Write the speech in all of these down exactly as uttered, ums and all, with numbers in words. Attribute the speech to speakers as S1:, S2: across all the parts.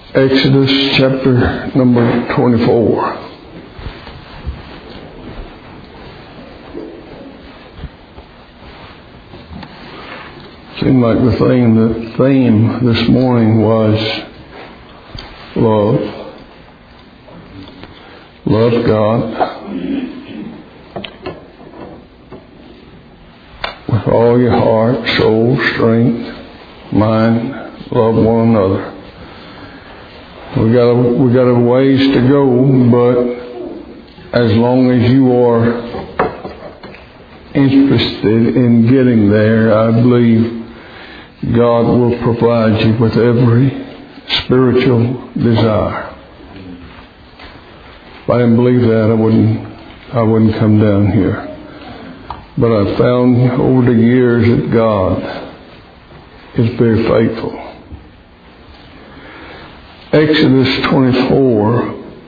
S1: Exodus chapter number twenty-four. Seemed like the theme, the theme this morning was love. Love God with all your heart, soul, strength, mind. Love one another. We got a, we got a ways to go, but as long as you are interested in getting there, I believe God will provide you with every spiritual desire. If I didn't believe that, I wouldn't I wouldn't come down here. But I've found over the years that God is very faithful. Exodus twenty-four,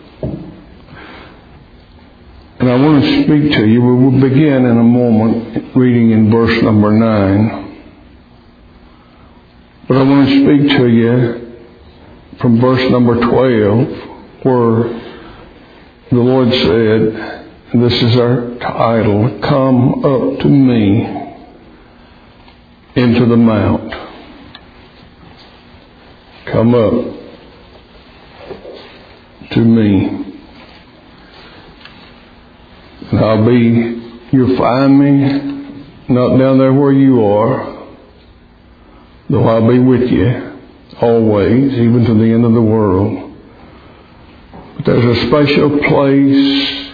S1: and I want to speak to you. We will begin in a moment reading in verse number nine. But I want to speak to you from verse number twelve, where the Lord said, and this is our title, "Come up to me into the mount." Come up to me. And I'll be, you'll find me not down there where you are, though I'll be with you always, even to the end of the world. But there's a special place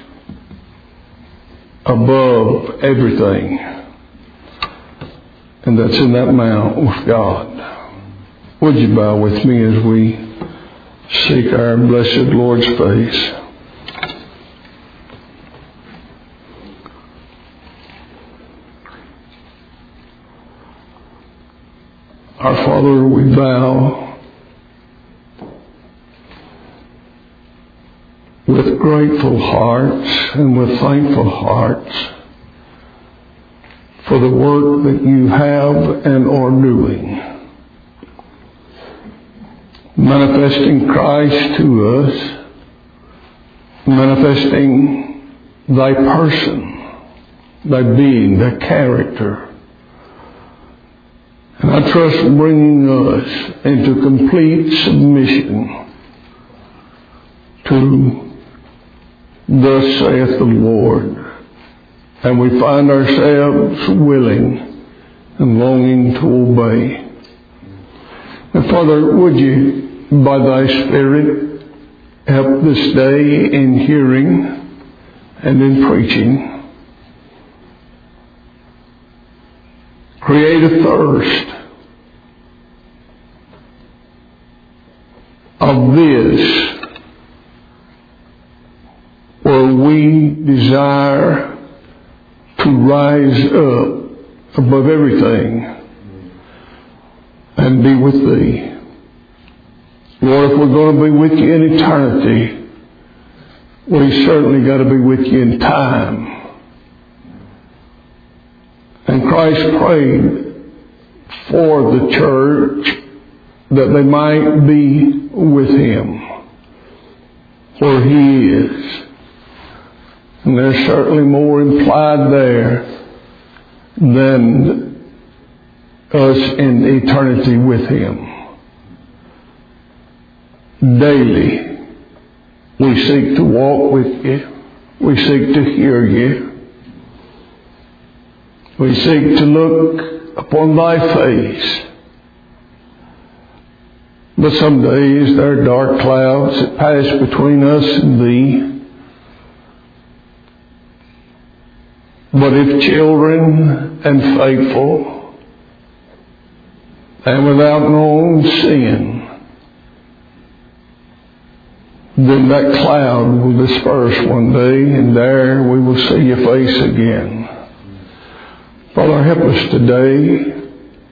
S1: above everything, and that's in that mount with God. Would you bow with me as we seek our blessed Lord's face? Our Father, we bow with grateful hearts and with thankful hearts for the work that you have and are doing, manifesting Christ to us, manifesting thy person, thy being, thy character. And I trust bringing us into complete submission to thus saith the Lord. And we find ourselves willing and longing to obey. And Father, would you, by thy Spirit, help this day in hearing and in preaching. Create a thirst of this, where we desire to rise up above everything and be with thee. Lord, if we're going to be with you in eternity, we certainly got to be with you in time. And Christ prayed for the church that they might be with him where he is. And there's certainly more implied there than us in eternity with him. Daily, we seek to walk with you. We seek to hear you. We seek to look upon thy face. But some days there are dark clouds that pass between us and thee. But if children and faithful and without known sin, then that cloud will disperse one day, and there we will see your face again. Father, help us today.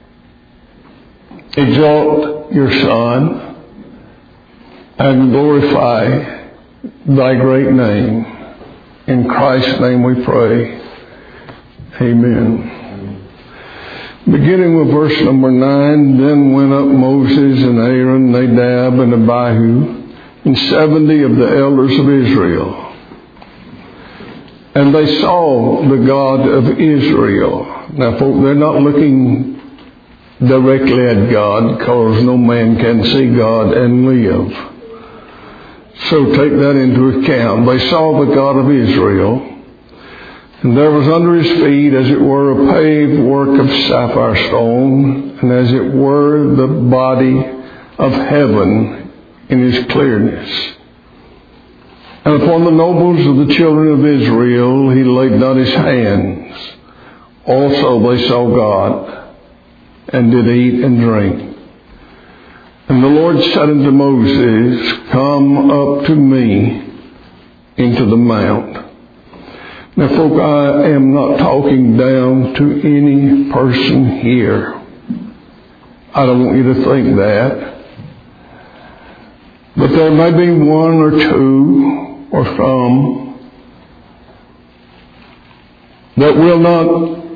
S1: Exalt your Son and glorify thy great name. In Christ's name we pray. Amen. Beginning with verse number nine, then went up Moses and Aaron, Nadab and Abihu, and seventy of the elders of Israel. And they saw the God of Israel. Now, folks, they're not looking directly at God, because no man can see God and live. So take that into account. They saw the God of Israel. And there was under his feet, as it were, a paved work of sapphire stone, and as it were, the body of heaven in his clearness. And upon the nobles of the children of Israel he laid not his hands. Also they saw God, and did eat and drink. And the Lord said unto Moses, come up to me into the mount. Now, folk, I am not talking down to any person here. I don't want you to think that. But there may be one or two or some that will not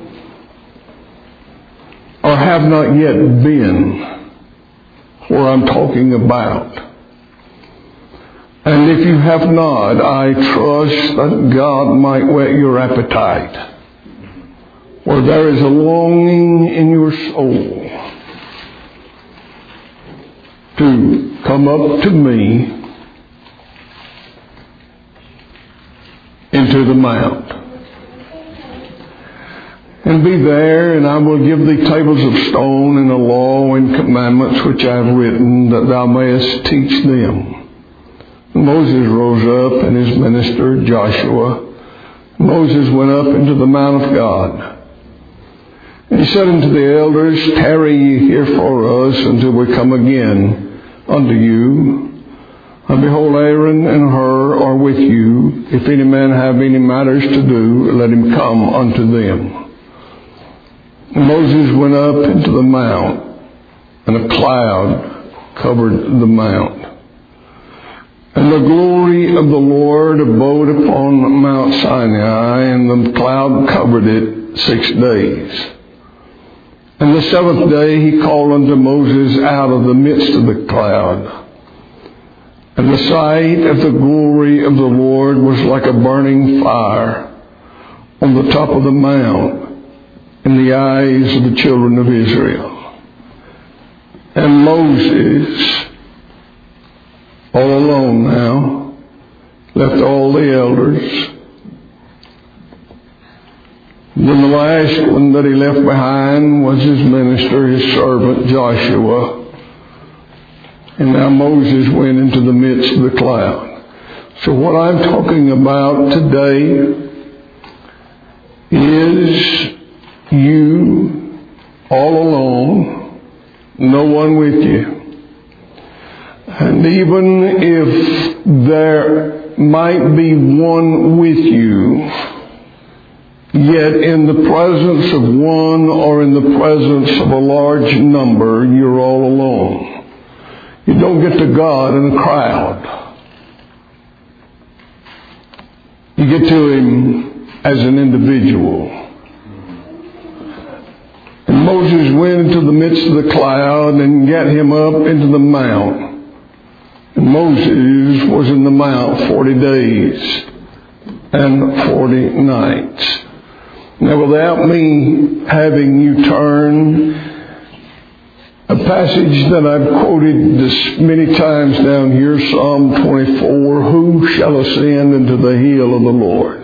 S1: or have not yet been where I'm talking about. And if you have not, I trust that God might whet your appetite, where there is a longing in your soul to come up to me into the mount. And be there, and I will give thee tables of stone and a law and commandments which I have written, that thou mayest teach them. Moses rose up, and his minister Joshua. Moses went up into the mount of God. And he said unto the elders, tarry ye here for us until we come again unto you. And behold, Aaron and Hur are with you. If any man have any matters to do, let him come unto them. And Moses went up into the mount, and a cloud covered the mount. And the glory of the Lord abode upon Mount Sinai, and the cloud covered it six days. And the seventh day he called unto Moses out of the midst of the cloud. And the sight of the glory of the Lord was like a burning fire on the top of the mount in the eyes of the children of Israel. And Moses, all alone now, left all the elders. Then the last one that he left behind was his minister, his servant Joshua. And now Moses went into the midst of the cloud. So what I'm talking about today is you all alone, no one with you. And even if there might be one with you, yet in the presence of one or in the presence of a large number, you're all alone. You don't get to God in a crowd. You get to Him as an individual. And Moses went into the midst of the cloud and got him up into the mount. And Moses was in the mount forty days and forty nights. Now, without me having you turn, a passage that I've quoted this many times down here, Psalm twenty-four, who shall ascend into the hill of the Lord?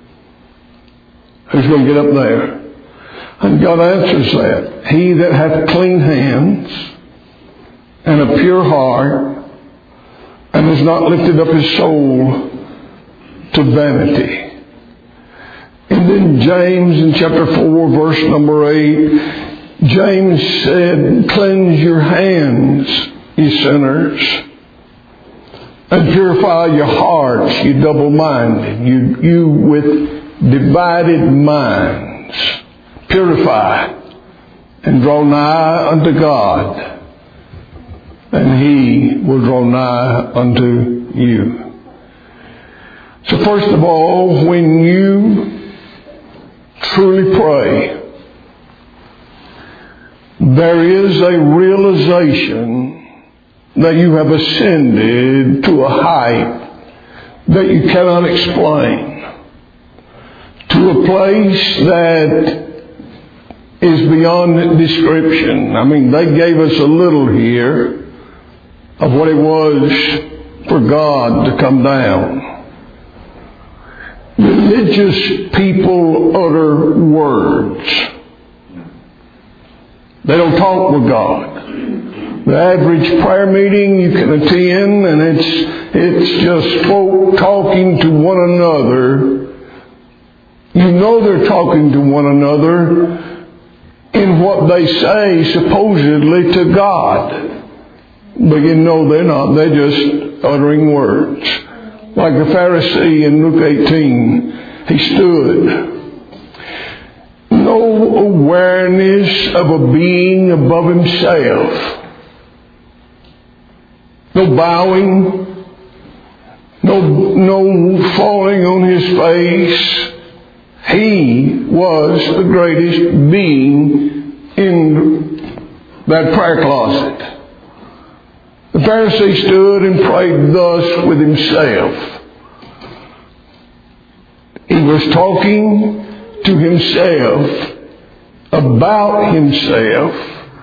S1: Who's going to get up there? And God answers that. He that hath clean hands and a pure heart, and has not lifted up his soul to vanity. And then James in chapter four, verse number eight, James said, cleanse your hands, ye sinners, and purify your hearts, you double-minded, you, you with divided minds. Purify and draw nigh unto God, and He will draw nigh unto you. So first of all, when you truly pray, there is a realization that you have ascended to a height that you cannot explain, to a place that is beyond description. I mean, they gave us a little here of what it was for God to come down. Religious people utter words. They don't talk with God. The average prayer meeting you can attend, and it's it's just folk talking to one another. You know they're talking to one another in what they say supposedly to God. But you know they're not. They're just uttering words. Like the Pharisee in Luke eighteen, he stood. No awareness of a being above himself. No bowing. No, no falling on his face. He was the greatest being in that prayer closet. The Pharisee stood and prayed thus with himself. He was talking to himself about himself.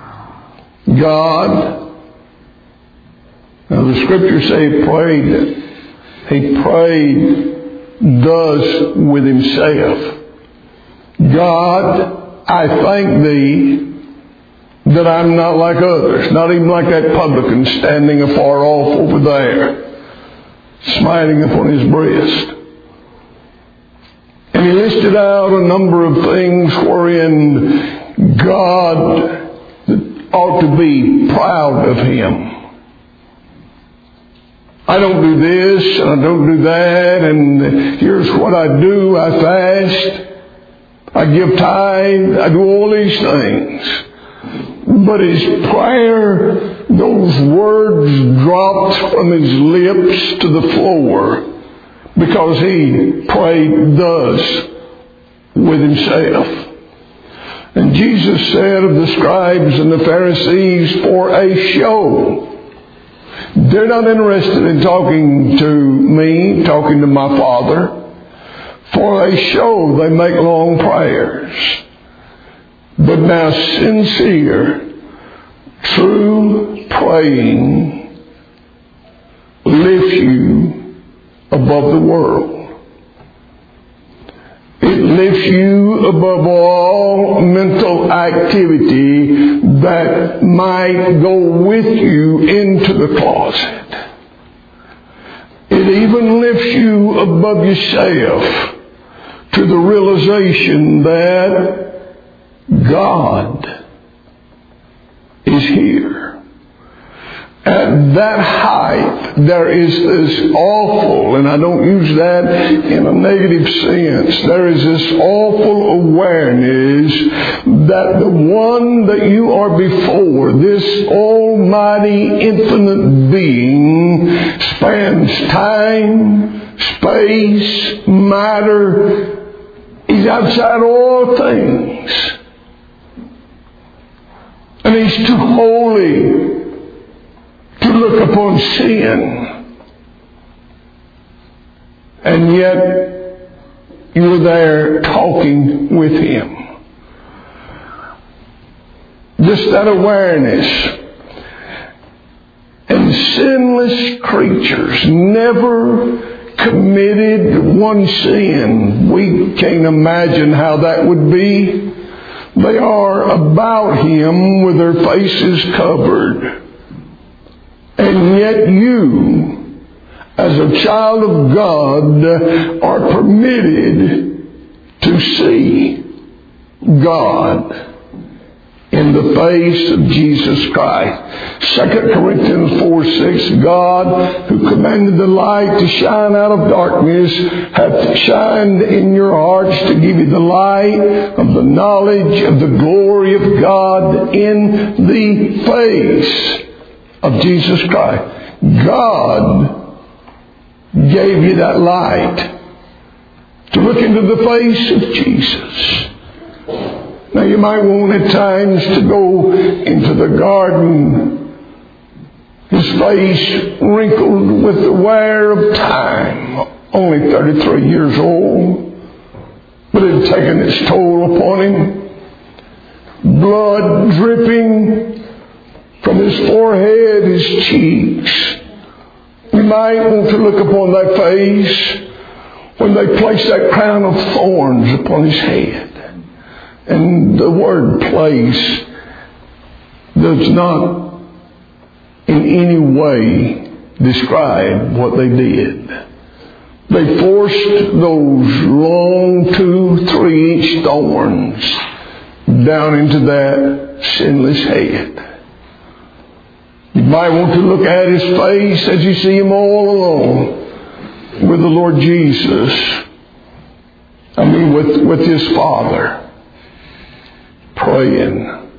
S1: God. Now the scriptures say he prayed. He prayed thus with himself. God, I thank thee that I'm not like others, not even like that publican standing afar off over there, smiting upon his breast. And he listed out a number of things wherein God ought to be proud of him. I don't do this, and I don't do that, and here's what I do. I fast, I give tithe, I do all these things. But his prayer, those words dropped from his lips to the floor because he prayed thus with himself. And Jesus said of the scribes and the Pharisees, for a show. They're not interested in talking to me, talking to my Father. For a show, they make long prayers. But now sincere, true praying lifts you above the world. It lifts you above all mental activity that might go with you into the closet. It even lifts you above yourself to the realization that God is here. At that height, there is this awful, and I don't use that in a negative sense, there is this awful awareness that the one that you are before, this almighty infinite being, spans time, space, matter. He's outside all things. And he's too holy to look upon sin. And yet, you're there talking with him. Just that awareness. And sinless creatures never committed one sin. We can't imagine how that would be. They are about him with their faces covered. And yet you, as a child of God, are permitted to see God in the face of Jesus Christ. Second Corinthians four six, God, who commanded the light to shine out of darkness, hath shined in your hearts to give you the light of the knowledge of the glory of God in the face of Jesus Christ. God gave you that light to look into the face of Jesus. Now you might want at times to go into the garden, his face wrinkled with the wear of time, only thirty-three years old, but it had taken its toll upon him. Blood dripping from his forehead, his cheeks. You might want to look upon that face when they placed that crown of thorns upon his head. And the word place does not in any way describe what they did. They forced those long two, three inch thorns down into that sinless head. You might want to look at his face as you see him all alone with the Lord Jesus. I mean with, with his Father. Praying.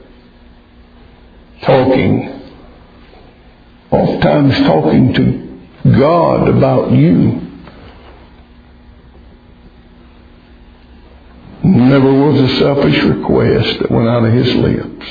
S1: Talking. Oftentimes talking to God about you. Never was a selfish request that went out of his lips.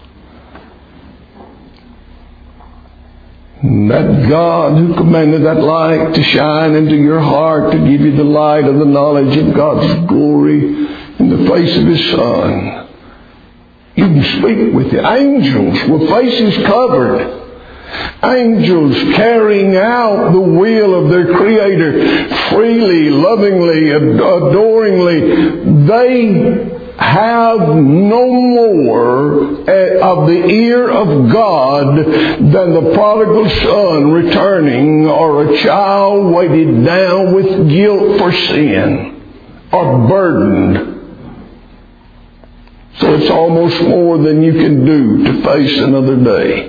S1: That God who commanded that light to shine into your heart to give you the light of the knowledge of God's glory in the face of His Son. You can speak with the angels with faces covered. Angels carrying out the will of their Creator freely, lovingly, adoringly. They have no more of the ear of God than the prodigal son returning, or a child weighted down with guilt for sin, or burdened. So it's almost more than you can do to face another day.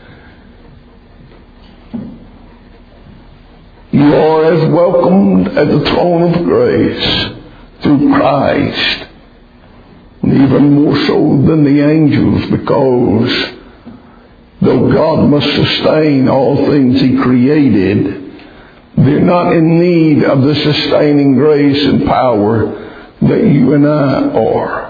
S1: You are as welcomed at the throne of grace through Christ. Even more so than the angels, because though God must sustain all things He created, they're not in need of the sustaining grace and power that you and I are.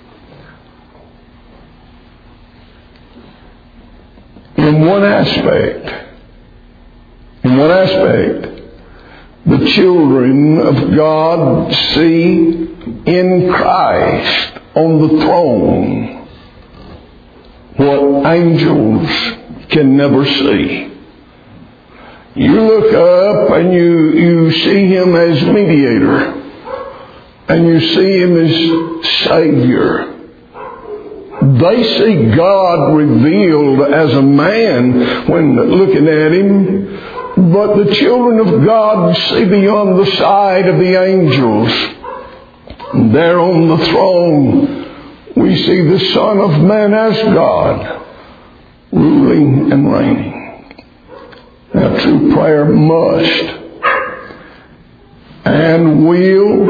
S1: In one aspect, in one aspect, the children of God see in Christ on the throne what angels can never see. You look up and you, you see Him as mediator, and you see Him as Savior. They see God revealed as a man when looking at Him, but the children of God see beyond the sight of the angels. There on the throne, we see the Son of Man as God, ruling and reigning. Now, true prayer must and will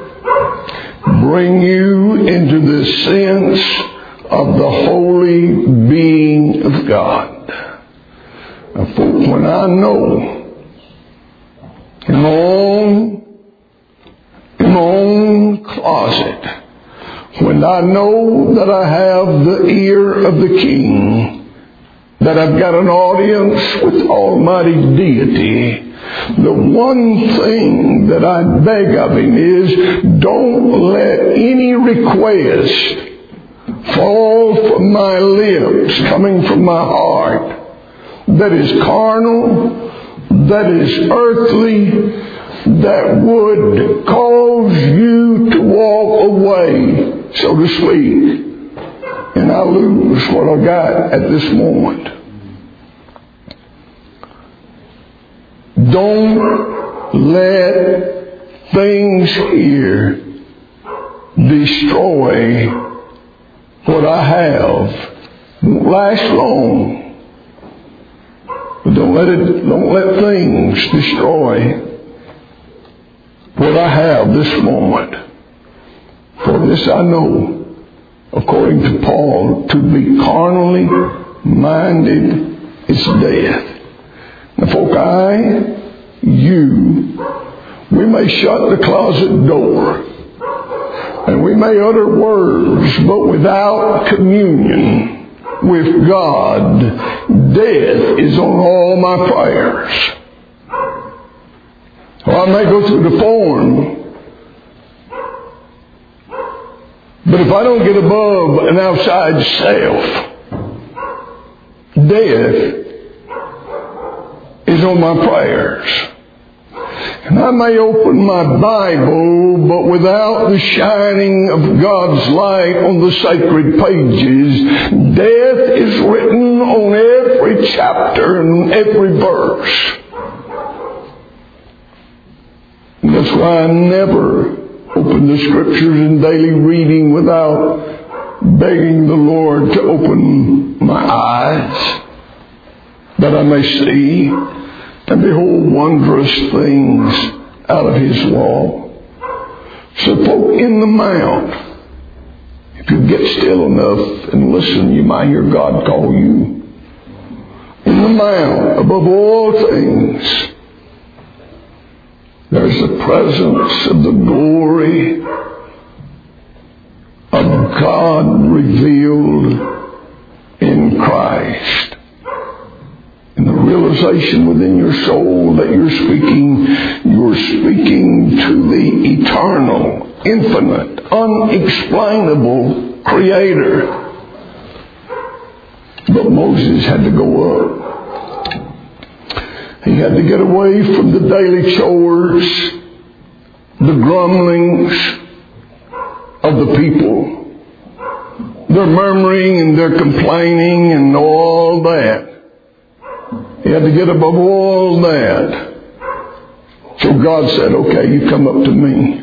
S1: bring you into the sense of the holy being of God. Now, folks, when I know in my own in my own closet, when I know that I have the ear of the King, that I've got an audience with Almighty Deity, the one thing that I beg of Him is, don't let any request fall from my lips, coming from my heart, that is carnal, that is earthly, that would cause you to walk away, so to speak, and I lose what I got at this moment. Don't let things here destroy what I have. Won't last long. But don't let it, don't let things destroy what I have this moment. For this I know, according to Paul, to be carnally minded is death. Now, folk, I, you, we may shut the closet door. And we may utter words, but without communion with God, death is on all my prayers. Or I may go through the form, but if I don't get above an outside self, death is on my prayers. And I may open my Bible, but without the shining of God's light on the sacred pages, death is written on every chapter and every verse. And that's why I never open the Scriptures in daily reading without begging the Lord to open my eyes, that I may see and behold wondrous things out of His law. So folk in the mount, if you get still enough and listen, you might hear God call you. In the mount, above all things, there's the presence of the glory of God revealed in Christ. And the realization within your soul that you're speaking, you're speaking to the eternal, infinite, unexplainable Creator. But Moses had to go up. He had to get away from the daily chores, the grumblings of the people, their murmuring and their complaining and all that. He had to get above all that. So God said, okay, you come up to me.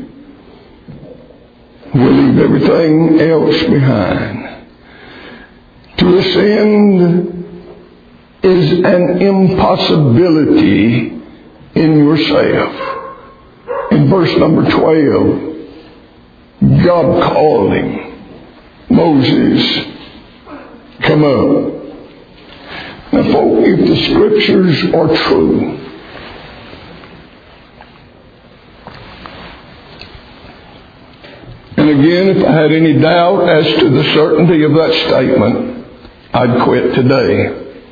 S1: We'll leave everything else behind. To ascend is an impossibility in yourself. In verse number twelve, God called him, Moses, come up. Now, folks, if the Scriptures are true, and again, if I had any doubt as to the certainty of that statement, I'd quit today.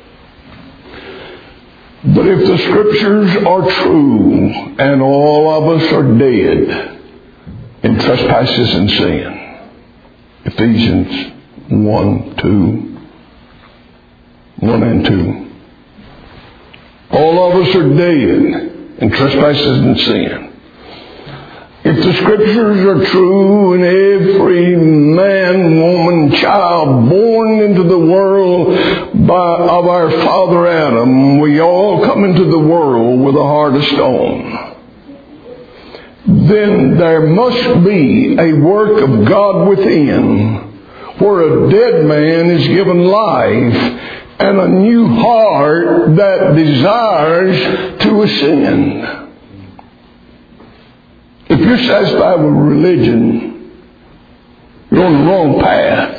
S1: But if the Scriptures are true, and all of us are dead in trespasses and sin, Ephesians one, two, one and two. All of us are dead in trespasses and sin. If the Scriptures are true, and every man, woman, child born into the world by, of our father Adam, we all come into the world with a heart of stone, then there must be a work of God within, where a dead man is given life and a new heart that desires to ascend. If you're satisfied with religion, you're on the wrong path.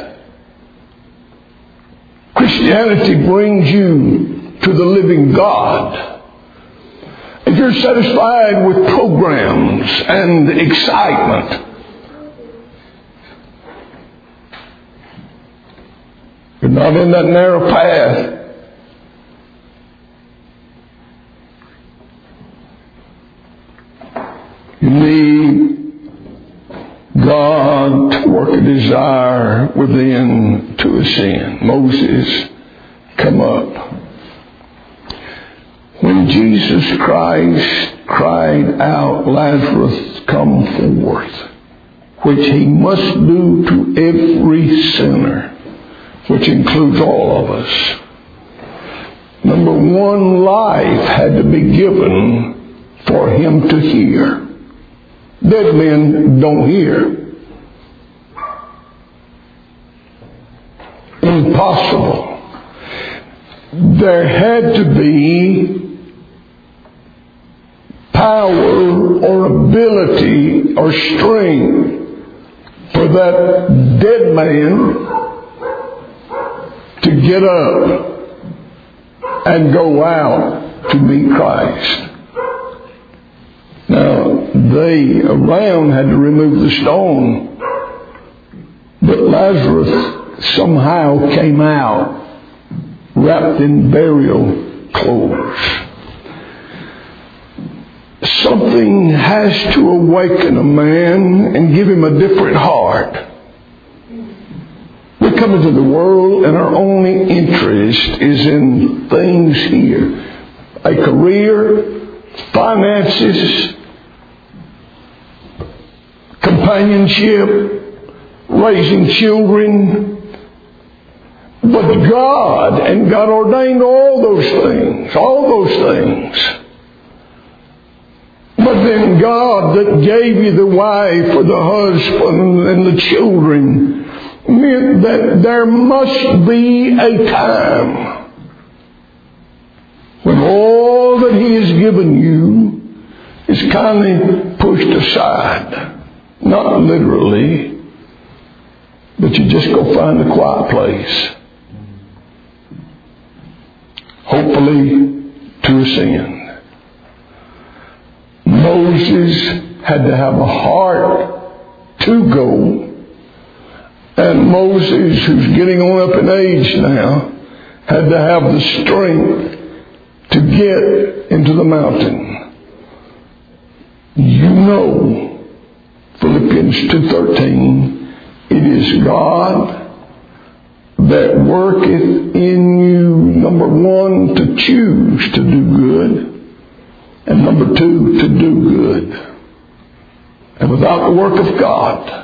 S1: Christianity brings you to the living God. If you're satisfied with programs and excitement, you're not in that narrow path. You need God to work a desire within to ascend. Moses, come up. When Jesus Christ cried out, Lazarus, come forth, which He must do to every sinner, which includes all of us. Number one, life had to be given for Him to hear. Dead men don't hear. Impossible. There had to be power or ability or strength for that dead man to get up and go out to meet Christ. Now, they around had to remove the stone But Lazarus somehow came out wrapped in burial clothes. Something has to awaken a man and give him a different heart. We come into the world and our only interest is in things here. A career, finances, companionship, raising children. But God, and God ordained all those things, all those things. But then God that gave you the wife or the husband and the children meant that there must be a time when all that He has given you is kindly pushed aside. Not literally, but you just go find a quiet place. Hopefully to ascend. Moses had to have a heart to go. And Moses, who's getting on up in age now, had to have the strength to get into the mountain. You know, Philippians two thirteen, it is God that worketh in you, number one, to choose to do good, and number two, to do good. And without the work of God,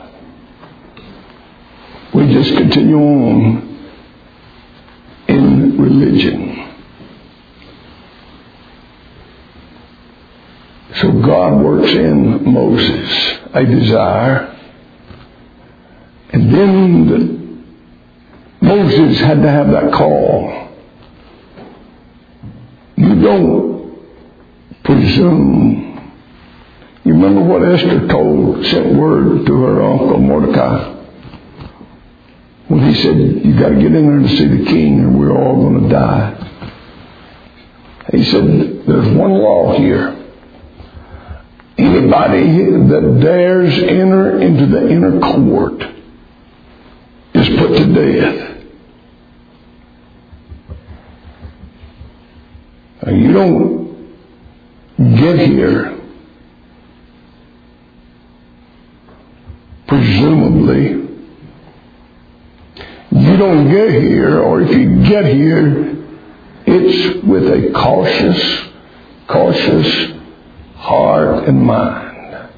S1: we just continue on in religion. So God works in Moses a desire. And then the, Moses had to have that call. You don't presume. You remember what Esther told, sent word to her uncle Mordecai? When he said, you got to get in there to see the king or we're all going to die. He said, there's one law here. Anybody that dares enter into the inner court is put to death. Now, you don't get here presumably. You don't get here, or if you get here, it's with a cautious, cautious heart and mind.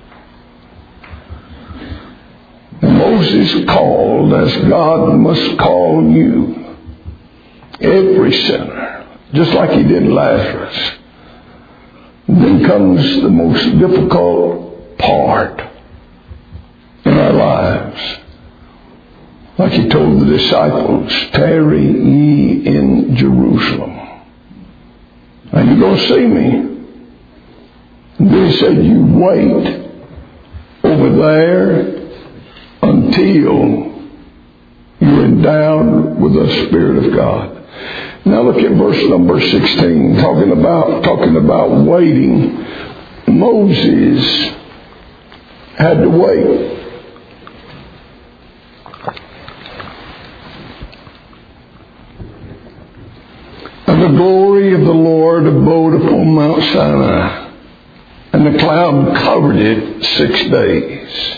S1: And Moses called as God must call you. Every sinner, just like He did Lazarus. And then comes the most difficult part in our lives. Like He told the disciples, tarry ye in Jerusalem. Now you're going to see me. And then He said, you wait over there until you're endowed with the Spirit of God. Now look at verse number sixteen, talking about talking about waiting. Moses had to wait. And the glory of the Lord abode upon Mount Sinai, and the cloud covered it six days.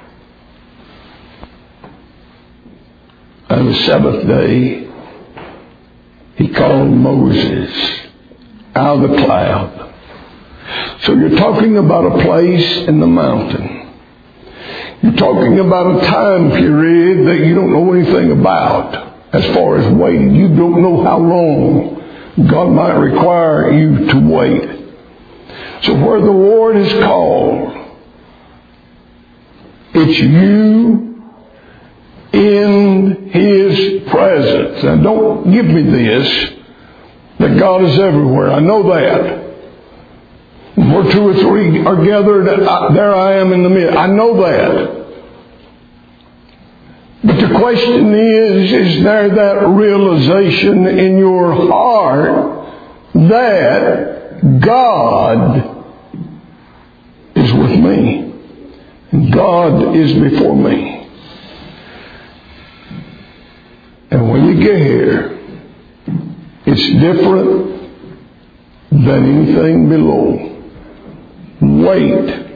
S1: On the seventh day, He called Moses out of the cloud. So you're talking about a place in the mountain. You're talking about a time period that you don't know anything about. As far as waiting, you don't know how long God might require you to wait. So where the Lord is called, it's you in His presence. Now don't give me this, that God is everywhere. I know that. Where two or three are gathered, there I am in the midst. I know that. But the question is, is there that realization in your heart that God is with me and God is before me? we get here, it's different than anything below. Wait.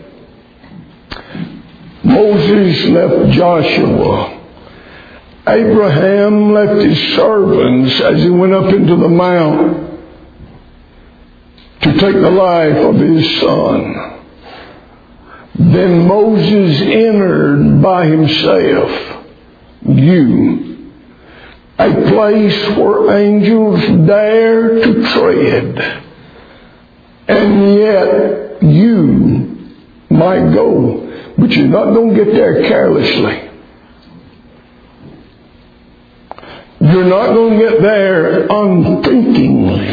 S1: Moses left Joshua. Abraham left his servants as he went up into the mount to take the life of his son. Then Moses entered by himself, you, a place where angels dare to tread, and yet you might go, but you're not going to get there carelessly. You're not going to get there unthinkingly.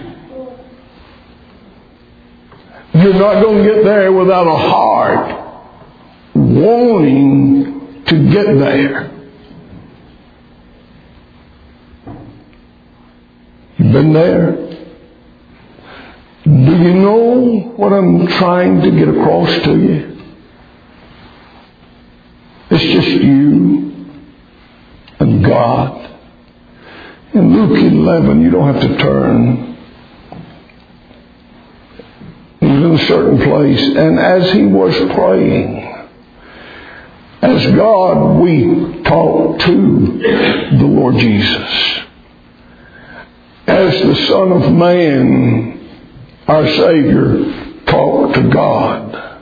S1: You're not going to get there without a heart wanting to get there. You've been there? Do you know what I'm trying to get across to you? It's just you and God. In Luke eleven, you don't have to turn. He was in a certain place, and as he was praying, as God, we talk to the Lord Jesus. As the Son of Man, our Savior, talked to God.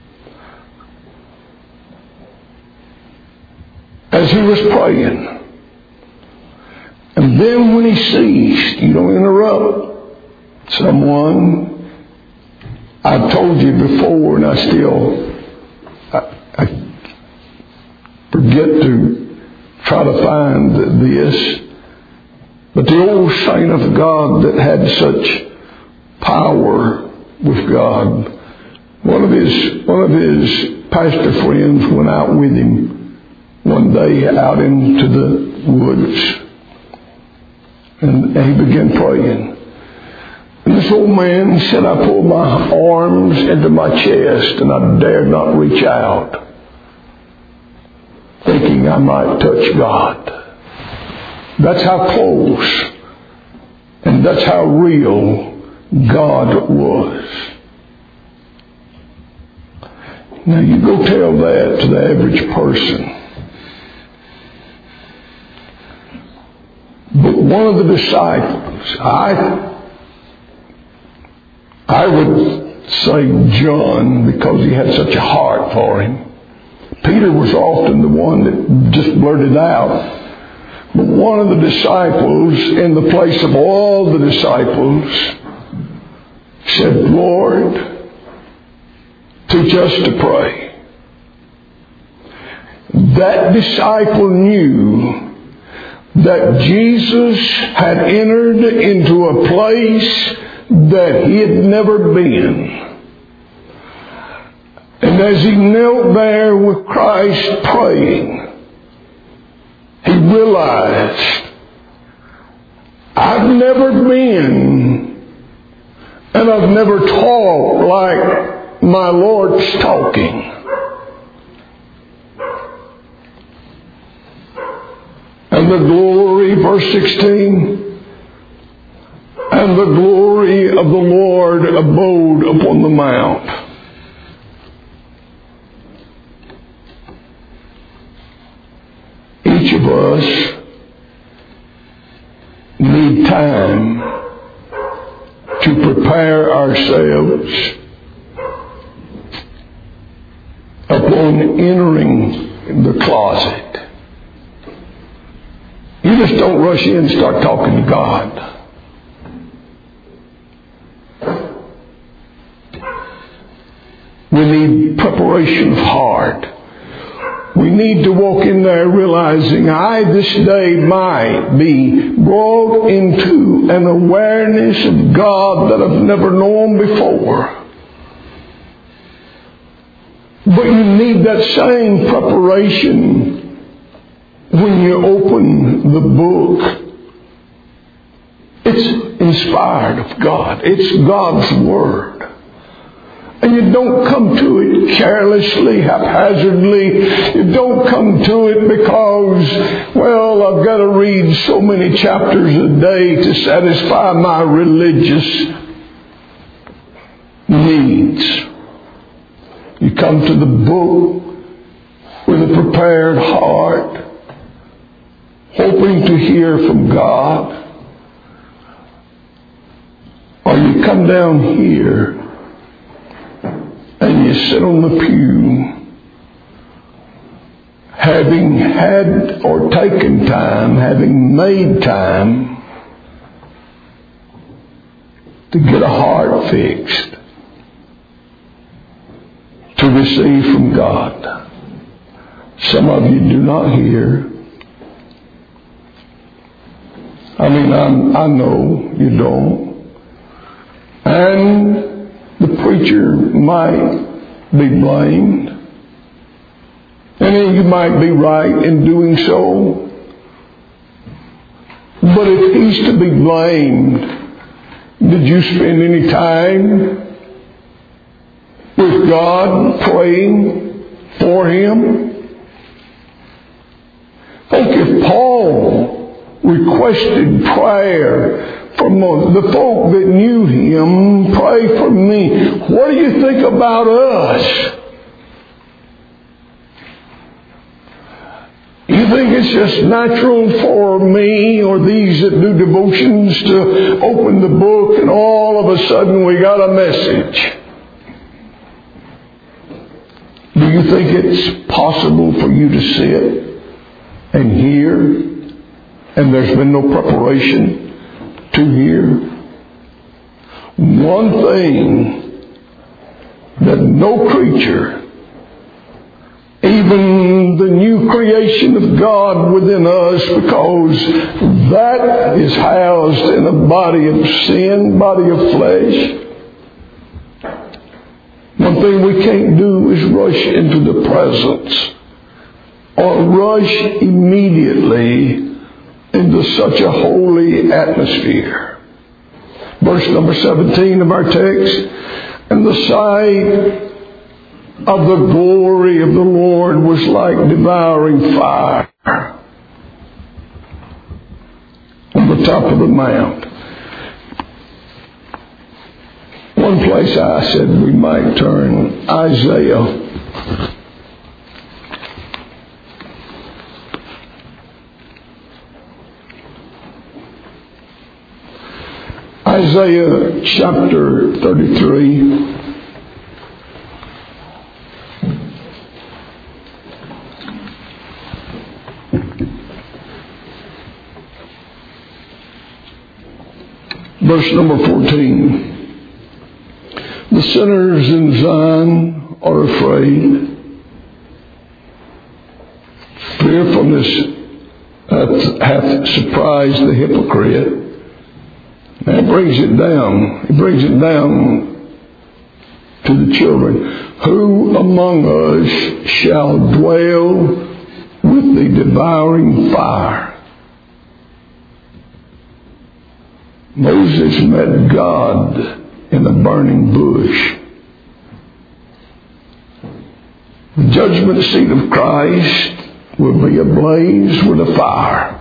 S1: As he was praying. And then when he ceased, you don't interrupt someone. I've told you before, and I still I, I forget to try to find this. But the old saint of God that had such power with God, one of his one of his pastor friends went out with him one day out into the woods. And he began praying. And this old man said, I pulled my arms into my chest and I dared not reach out, thinking I might touch God. That's how close and that's how real God was. Now you go tell that to the average person. But one of the disciples, I, I would say John, because he had such a heart for him. Peter was often the one that just blurted out. But one of the disciples, in the place of all the disciples, said, Lord, teach us to pray. That disciple knew that Jesus had entered into a place that he had never been. And as he knelt there with Christ praying, he realized, I've never been and I've never talked like my Lord's talking. And the glory, verse sixteen, and the glory of the Lord abode upon the mount. Each of us need time to prepare ourselves upon entering the closet. You just don't rush in and start talking to God. We need preparation of heart. We need to walk in there realizing I this day might be brought into an awareness of God that I've never known before. But you need that same preparation when you open the book. It's inspired of God. It's God's Word. And you don't come to it carelessly, haphazardly. You don't come to it because, well, I've got to read so many chapters a day to satisfy my religious needs. You come to the book with a prepared heart, hoping to hear from God. Or you come down here and you sit on the pew, having had or taken time, having made time to get a heart fixed, to receive from God. Some of you do not hear. I mean, I'm, I know you don't. And the preacher might be blamed. And he might be right in doing so. But if he's to be blamed, did you spend any time with God praying for him? Think if Paul requested prayer from the folk that knew him, pray for me, what do you think about us? You think it's just natural for me or these that do devotions to open the book and all of a sudden we got a message? Do you think it's possible for you to sit and hear and there's been no preparation to hear? One thing that no creature, even the new creation of God within us, because that is housed in a body of sin, body of flesh. One thing we can't do is rush into the presence or rush immediately into such a holy atmosphere. Verse number seventeen of our text, and the sight of the glory of the Lord was like devouring fire on the top of the mount. One place I said we might turn, Isaiah. Isaiah chapter thirty-three. Verse number fourteen. The sinners in Zion are afraid. Fearfulness hath, hath surprised the hypocrite. And it brings it down. It brings it down to the children. Who among us shall dwell with the devouring fire? Moses met God in a burning bush. The judgment seat of Christ will be ablaze with a fire.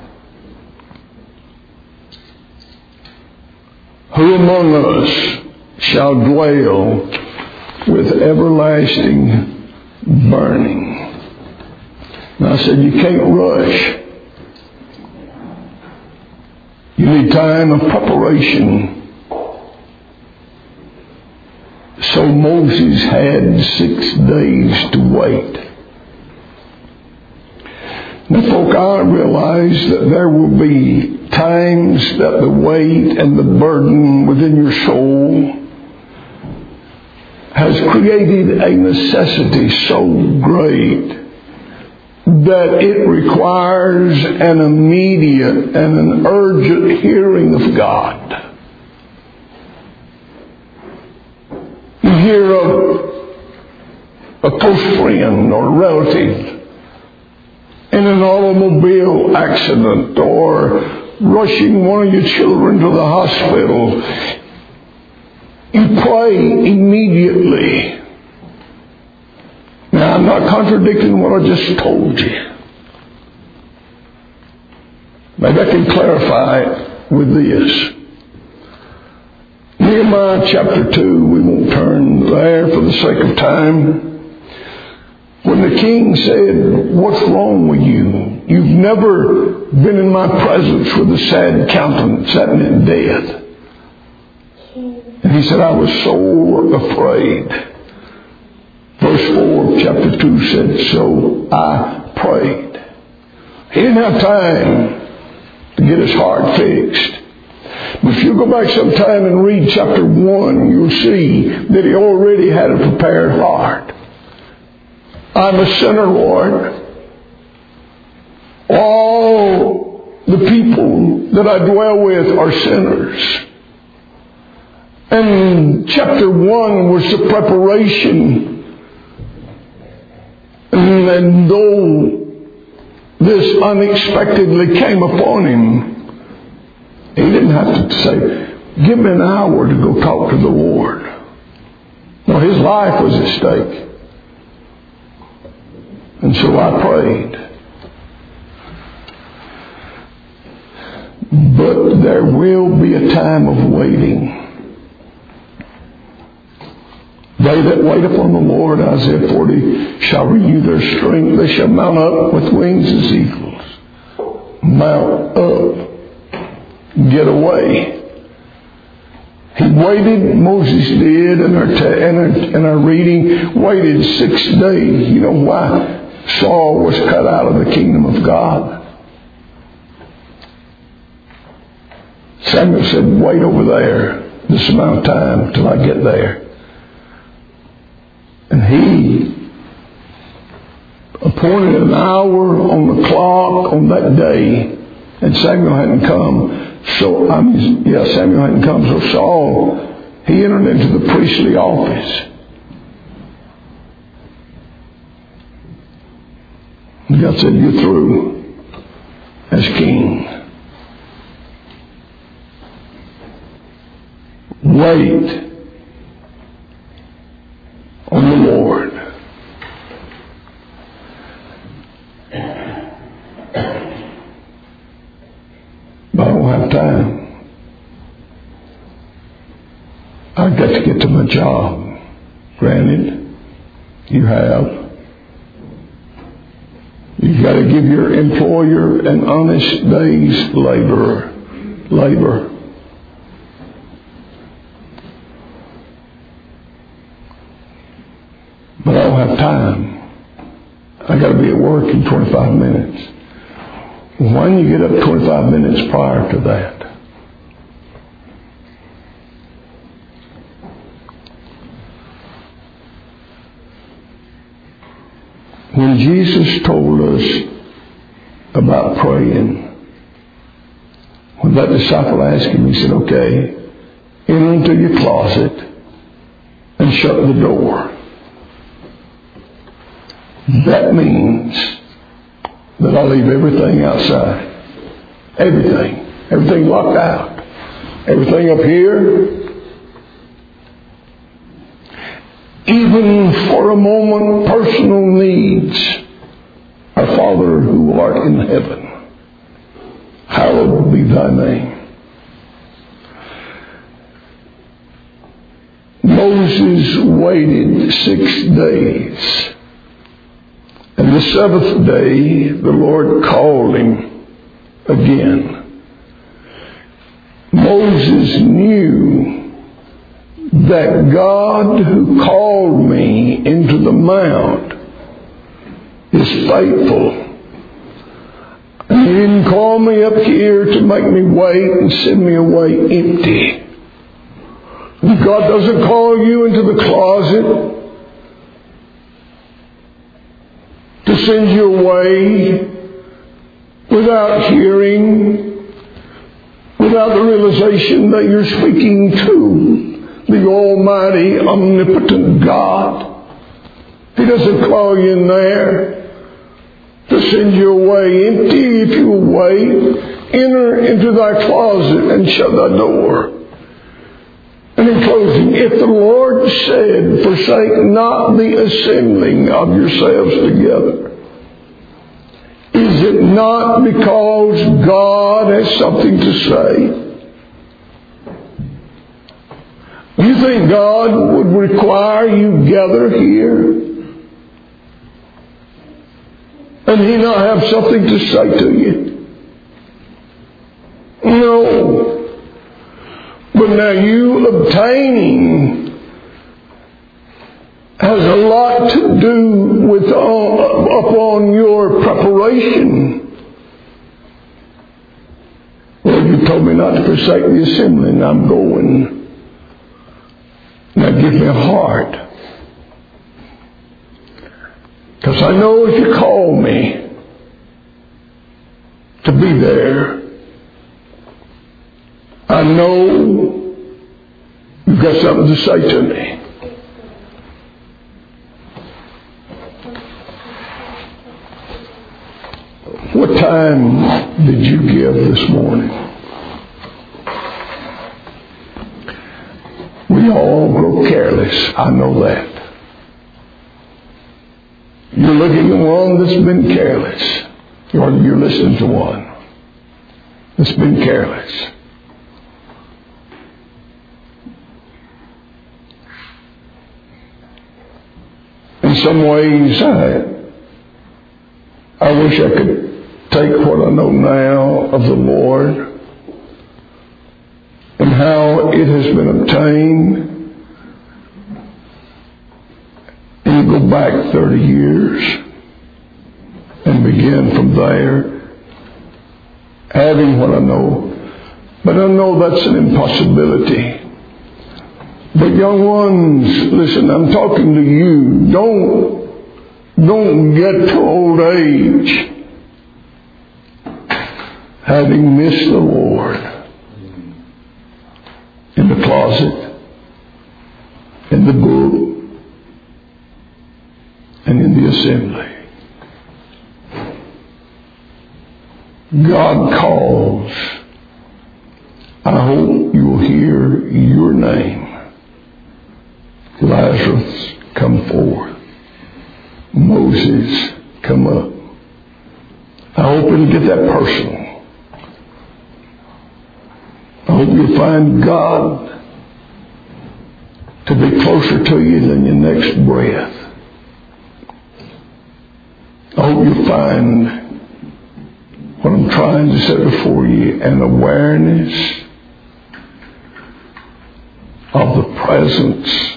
S1: Who among us shall dwell with everlasting burning? And I said, you can't rush. You need time of preparation. So Moses had six days to wait. Now, folk, I realize that there will be times that the weight and the burden within your soul has created a necessity so great that it requires an immediate and an urgent hearing of God. You hear of a close friend or relative in an automobile accident or rushing one of your children to the hospital. You pray immediately. contradicting what I just told you. Maybe I can clarify it with this. Nehemiah chapter two, we won't turn there for the sake of time. When the king said, "What's wrong with you? You've never been in my presence with a sad countenance, sitting in death." And he said, "I was so afraid." Verse four of chapter two said, "So I prayed." He didn't have time to get his heart fixed. But if you go back sometime and read chapter one, you'll see that he already had a prepared heart. "I'm a sinner, Lord. All the people that I dwell with are sinners." And chapter one was the preparation. And, and though this unexpectedly came upon him, he didn't have to say, "Give me an hour to go talk to the Lord." No, his life was at stake. And so I prayed. But there will be a time of waiting. "They that wait upon the Lord," Isaiah forty, "shall renew their strength. They shall mount up with wings as eagles." Mount up. Get away. He waited, Moses did, in our, te- in our, in our reading, waited six days. You know why? Saul was cut out of the kingdom of God. Samuel said, "Wait over there this amount of time till I get there." And he appointed an hour on the clock on that day, and Samuel hadn't come. So, I mean, yeah, Samuel hadn't come. So Saul, he entered into the priestly office. And God said, "You're through as king. Wait on the Lord." But I don't have time. I've got to get to my job. Granted, you have. You've got to give your employer an honest day's labor. Labor. But I don't have time. I got to be at work in twenty-five minutes. Why don't you get up twenty-five minutes prior to that? When Jesus told us about praying, when that disciple asked him, he said, "Okay, enter into your closet and shut the door." That means that I leave everything outside. Everything. Everything locked out. Everything up here. Even for a moment, personal needs. Our Father who art in heaven, hallowed be thy name. Moses waited six days. And the seventh day, the Lord called him again. Moses knew that God who called me into the mount is faithful. And He didn't call me up here to make me wait and send me away empty. God doesn't call you into the closet to send you away without hearing, without the realization that you're speaking to the Almighty, omnipotent God. He doesn't call you in there to send you away empty. If you will wait, enter into thy closet and shut thy door. And in closing, if the Lord said, forsake not the assembling of yourselves together, is it not because God has something to say? You think God would require you gather here and He not have something to say to you? No. But now you obtaining has a lot to do with uh, upon your preparation. Well, you told me not to forsake the assembly, and I'm going. Now give me a heart. Because I know if you call me to be there, I know you've got something to say to me. What time did you give this morning? We all grow careless. I know that. You're looking at one that's been careless. Or you're listening to one that's been careless. In some ways, I, I wish I could take what I know now of the Lord and how it has been obtained, and go back thirty years and begin from there, having what I know. But I know that's an impossibility. But young ones, listen, I'm talking to you. Don't, don't get to old age having missed the Lord. In the closet, in the book, and in the assembly. God calls. I hope you will hear your name. Lazarus, come forth. Moses, come up. I hope it'll get that personal. I hope you'll find God to be closer to you than your next breath. I hope you'll find what I'm trying to set before you, an awareness of the presence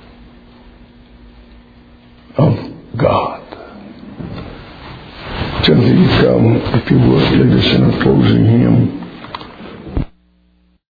S1: of God. Timothy, you come, if you would, lead us in a closing hymn.